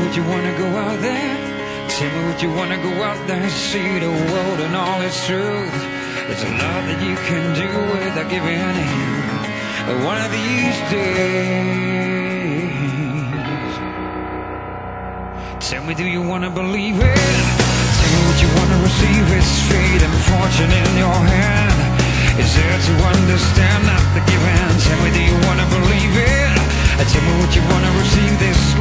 would you wanna go out there? Tell me, would you wanna go out there and see the world and all its truth? There's a lot that you can do without giving in one of these days. Tell me, do you wanna believe it? Tell me, would you wanna receive His fate and fortune in your hand? Is there to understand, not the giving? Tell me, do you wanna believe it? Tell me, would you wanna receive this